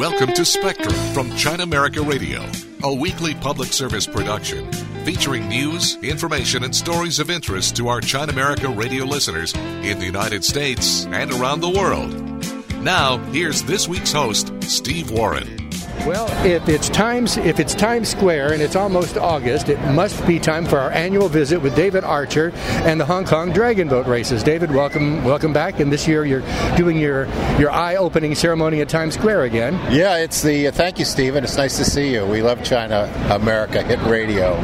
Welcome to Spectrum from China America Radio, a weekly public service production featuring news, information, and stories of interest to our China America Radio listeners in the United States and around the world. Now, here's this week's host, Steve Warren. Well, if it's Times Square and it's almost August, it must be time for our annual visit with David Archer and the Hong Kong Dragon Boat races. David, welcome back. And this year you're doing your eye-opening ceremony at Times Square again. Yeah, thank you, Stephen. It's nice to see you. We love China America Hit Radio.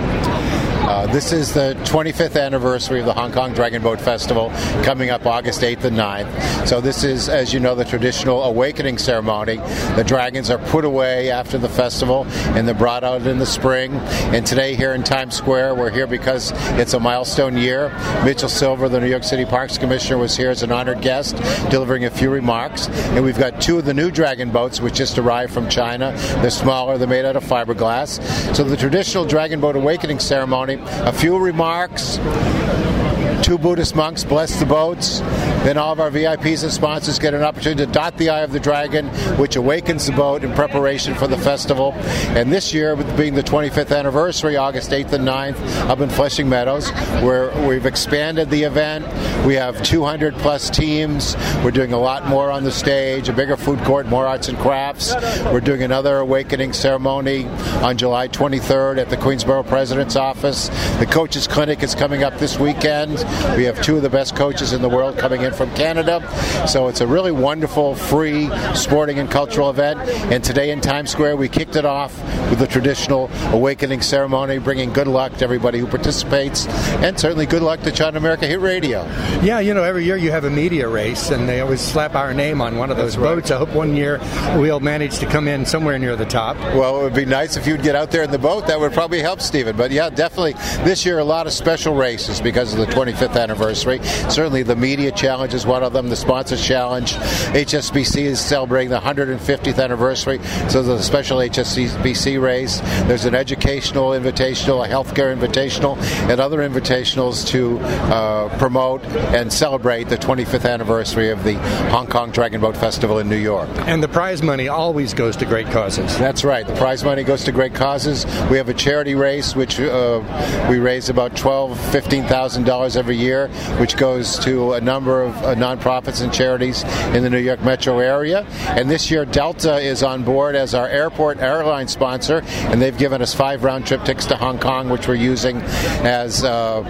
This is the 25th anniversary of the Hong Kong Dragon Boat Festival, coming up August 8th and 9th. So this is, as you know, the traditional awakening ceremony. The dragons are put away after the festival, and they're brought out in the spring. And today here in Times Square, we're here because it's a milestone year. Mitchell Silver, the New York City Parks Commissioner, was here as an honored guest, delivering a few remarks. And we've got two of the new dragon boats, which just arrived from China. They're smaller, they're made out of fiberglass. So the traditional Dragon Boat Awakening ceremony, a few remarks, two Buddhist monks bless the boats, then all of our VIPs and sponsors get an opportunity to dot the eye of the dragon, which awakens the boat in preparation for the festival. And this year, being the 25th anniversary, August 8th and 9th, up in Flushing Meadows, where we've expanded the event. We have 200 plus teams. We're doing a lot more on the stage, a bigger food court, more arts and crafts. We're doing another awakening ceremony on July 23rd at the Queensborough President's Office. The Coaches Clinic is coming up this weekend. We have two of the best coaches in the world coming in from Canada. So it's a really wonderful, free sporting and cultural event. And today in Times Square, we kicked it off with the traditional awakening ceremony, bringing good luck to everybody who participates, and certainly good luck to China America Hit Radio. Yeah, every year you have a media race, and they always slap our name on one of those boats. I hope one year we'll manage to come in somewhere near the top. Well, it would be nice if you'd get out there in the boat. That would probably help, Stephen. But yeah, definitely this year a lot of special races because of the 25th anniversary. Certainly the Media Challenge is one of them, the Sponsors Challenge. HSBC is celebrating the 150th anniversary, so there's a special HSBC race. There's an educational invitational, a healthcare invitational, and other invitationals to promote and celebrate the 25th anniversary of the Hong Kong Dragon Boat Festival in New York. And the prize money always goes to great causes. That's right. The prize money goes to great causes. We have a charity race, which we raise about $12,000, $15,000 every year, which goes to a number of nonprofits and charities in the New York metro area. And this year, Delta is on board as our airport airline sponsor, and they've given us 5 round-trip tickets to Hong Kong, which we're using as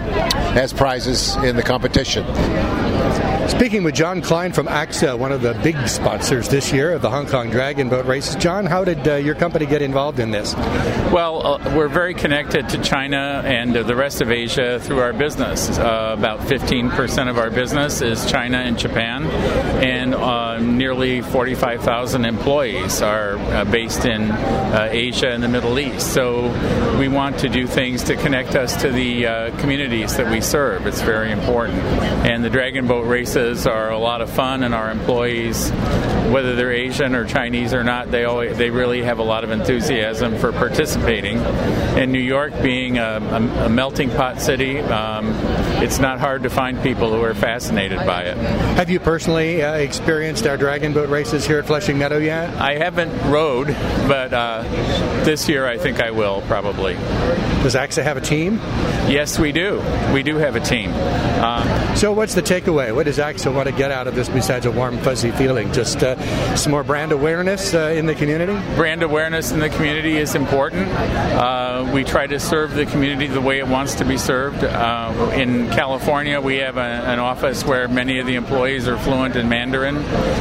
prizes in the competition. Speaking with John Klein from AXA, one of the big sponsors this year of the Hong Kong Dragon Boat races. John, how did your company get involved in this? Well, we're very connected to China and the rest of Asia through our business. About 15% of our business is China and Japan, and nearly 45,000 employees are based in Asia and the Middle East. So we want to do things to connect us to the communities that we serve. It's very important. And the Dragon Boat races are a lot of fun, and our employees, whether they're Asian or Chinese or not, they really have a lot of enthusiasm for participating. And New York being a melting pot city, it's not hard to find people who are fascinated by it. Have you personally experienced our Dragon Boat races here at Flushing Meadow yet? I haven't rowed, but this year I think I will, probably. Does AXA have a team? Yes, we do. We do have a team. So what's the takeaway? What does AXA want to get out of this besides a warm, fuzzy feeling? Just some more brand awareness in the community? Brand awareness in the community is important. We try to serve the community the way it wants to be served. In California, we have an office where many of the employees are fluent in Mandarin.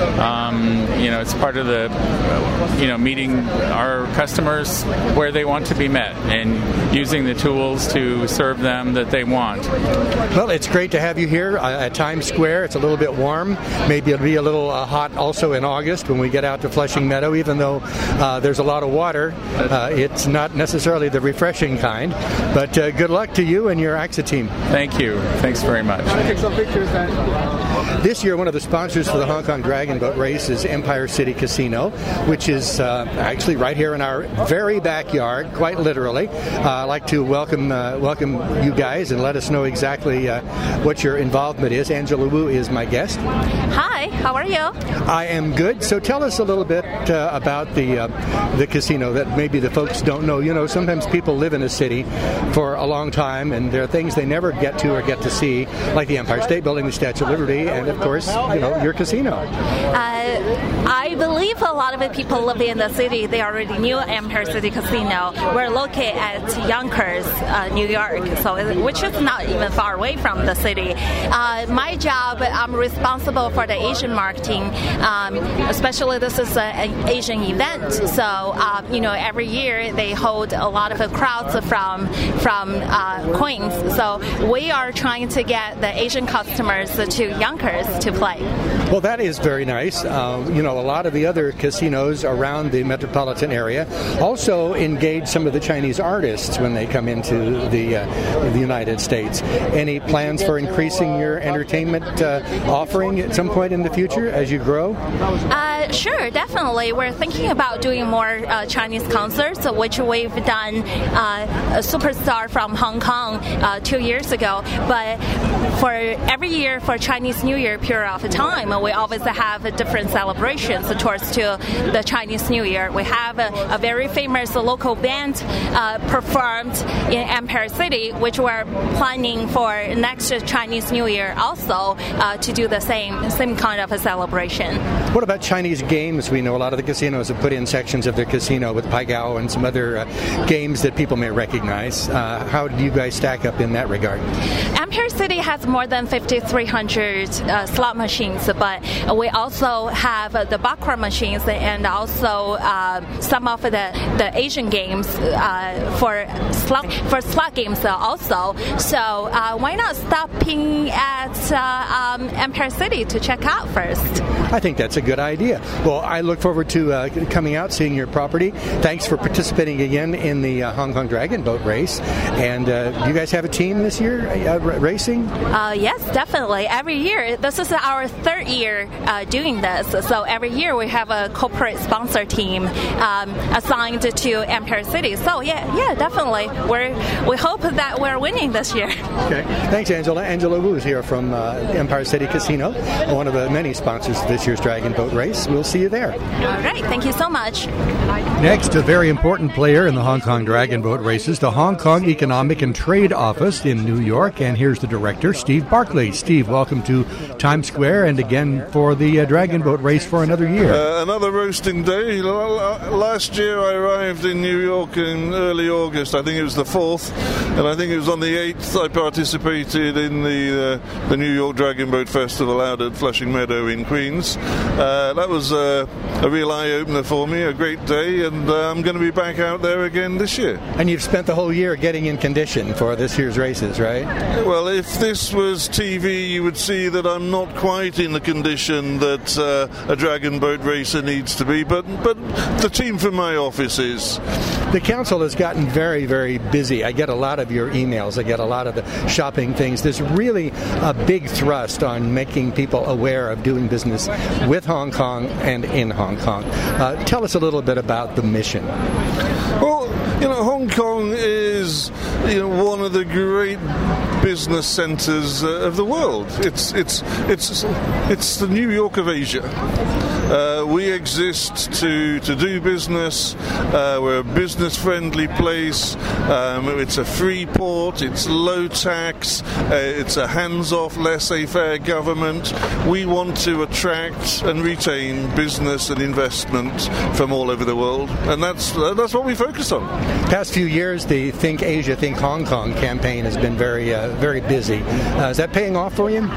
It's part of the, meeting our customers where they want to be met and using the tools to serve them that they want. Well, it's great to have you here at Times Square. It's a little bit warm. Maybe it'll be a little hot also in August when we get out to Flushing Meadow, even though there's a lot of water. It's not necessarily the refreshing kind. But good luck to you and your AXA team. Thank you. Thanks very much. Can I take some pictures then? This year, one of the sponsors for the Hong Kong Dragon Boat Race is Empire City Casino, which is actually right here in our very backyard, quite literally. I'd like to welcome you guys and let us know exactly what your involvement is. Angela Wu is my guest. Hi, how are you? I am good. So tell us a little bit about the casino that maybe the folks don't know. You know, sometimes people live in a city for a long time, and there are things they never get to or get to see, like the Empire State Building, the Statue of Liberty, and of course, your casino. I believe a lot of the people living in the city, they already knew Empire City Casino. We're located at Yonkers, New York, which is not even far away from the city. My job, I'm responsible for the Asian marketing, especially this is an Asian event. So, every year they hold a lot of crowds from Queens. So we are trying to get the Asian customers to Yonkers to play. Well, that is very nice. A lot of the other casinos around the metropolitan area also engage some of the Chinese artists when they come into the United States. Any plans for increasing your entertainment offering at some point in the future as you grow? Sure, definitely. We're thinking about doing more Chinese concerts, which we've done a superstar from Hong Kong 2 years ago. But for every year for Chinese New Year period of time, we always have different celebrations towards to the Chinese New Year. We have a very famous local band performed in Empire City, which we're planning for next Chinese New Year also to do the same kind of a celebration. What about Chinese games? We know a lot of the casinos have put in sections of their casino with Pai Gow and some other games that people may recognize. How do you guys stack up in that regard? Empire City has more than 5,300 slot machines, but we also have the baccarat machines and also some of the Asian games for slot games also. So why not stopping at Empire City to check out first? I think that's a good idea. Well, I look forward to coming out, seeing your property. Thanks for participating again in the Hong Kong Dragon Boat Race. And do you guys have a team this year racing? Yes, definitely. Every year. This is our third year doing this. So every year we have a corporate sponsor team assigned to Empire City. So yeah, definitely. We hope that we're winning this year. Okay. Thanks, Angela. Angela Wu is here from Empire City Casino, one of the many sponsors of this year's Dragon Boat Race. We'll see you there. All right. Thank you so much. Next, a very important player in the Hong Kong Dragon Boat Races, the Hong Kong Economic and Trade Office in New York. And here's the director, Steve Barclay. Steve, welcome to Times Square and again for the Dragon Boat Race for another year. Another roasting day. Last year I arrived in New York in early August. I think it was the 4th, and I think it was on the 8th I participated in the New York Dragon Boat Festival out at Flushing Meadow in Queens. That was a real eye-opener for me, a great day, and I'm going to be back out there again this year. And you've spent the whole year getting in condition for this year's races, right? Well, if this was TV, you would see that I'm not quite in the condition that a dragon boat racer needs to be, but the team from my office is. The council has gotten very, very busy. I get a lot of your emails. I get a lot of the shopping things. There's really a big thrust on making people aware of doing business with Hong Kong and in Hong Kong. Tell us a little bit about the mission. Well, Hong Kong is one of the great business centers of the world. It's the New York of Asia. We exist to do business. We're a business-friendly place. It's a free port. It's low tax. It's a hands-off, laissez-faire government. We want to attract and retain business and investment from all over the world, and that's what we focus on. Past few years, the Think Asia, Think Hong Kong campaign has been very busy. Is that paying off for you?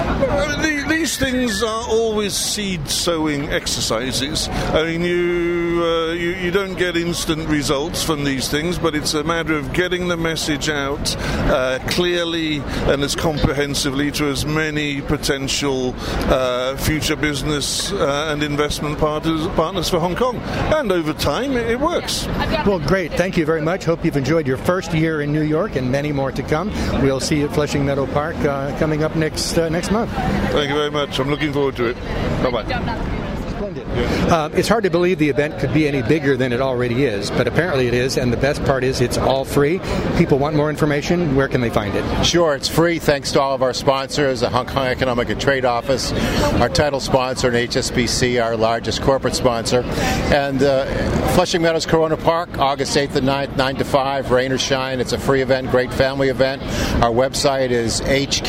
These things are always seed-sowing exercises. I mean, you you don't get instant results from these things, but it's a matter of getting the message out clearly and as comprehensively to as many potential future business and investment partners for Hong Kong. And over time, it works. Well, great. Thank you very much. Hope you've enjoyed your first year in New York and many more to come. We'll see you at Flushing Meadow Park coming up next month. Thank you very much. I'm looking forward to it. Bye-bye. It's hard to believe the event could be any bigger than it already is, but apparently it is, and the best part is it's all free. People want more information. Where can they find it? Sure, it's free thanks to all of our sponsors, the Hong Kong Economic and Trade Office, our title sponsor, and HSBC, our largest corporate sponsor. And Flushing Meadows Corona Park, August 8th and 9th, 9 to 5, rain or shine. It's a free event, great family event. Our website is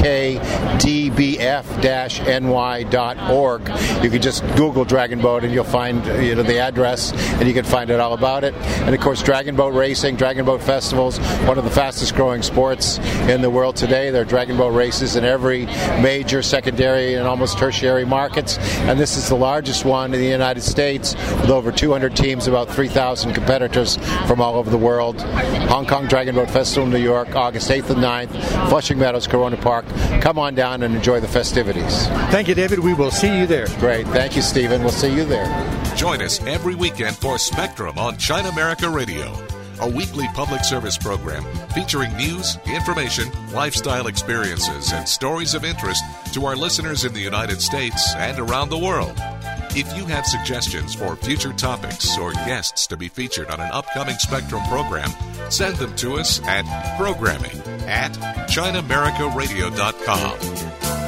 hkdbf-ny.org. You can just Google Dragon Boat and you'll find the address, and you can find out all about it. And of course, Dragon Boat Racing, Dragon Boat Festivals, one of the fastest growing sports in the world today. There are Dragon Boat races in every major, secondary, and almost tertiary markets. And this is the largest one in the United States with over 200 teams, about 3,000 competitors from all over the world. Hong Kong Dragon Boat Festival in New York, August 8th and 9th, Flushing Meadows, Corona Park. Come on down and enjoy the festivities. Thank you, David. We will see you there. Great. Thank you, Stephen. We'll see you there. Join us every weekend for Spectrum on China America Radio, a weekly public service program featuring news, information, lifestyle experiences, and stories of interest to our listeners in the United States and around the world. If you have suggestions for future topics or guests to be featured on an upcoming Spectrum program, send them to us at programming@ChinaAmericaRadio.com.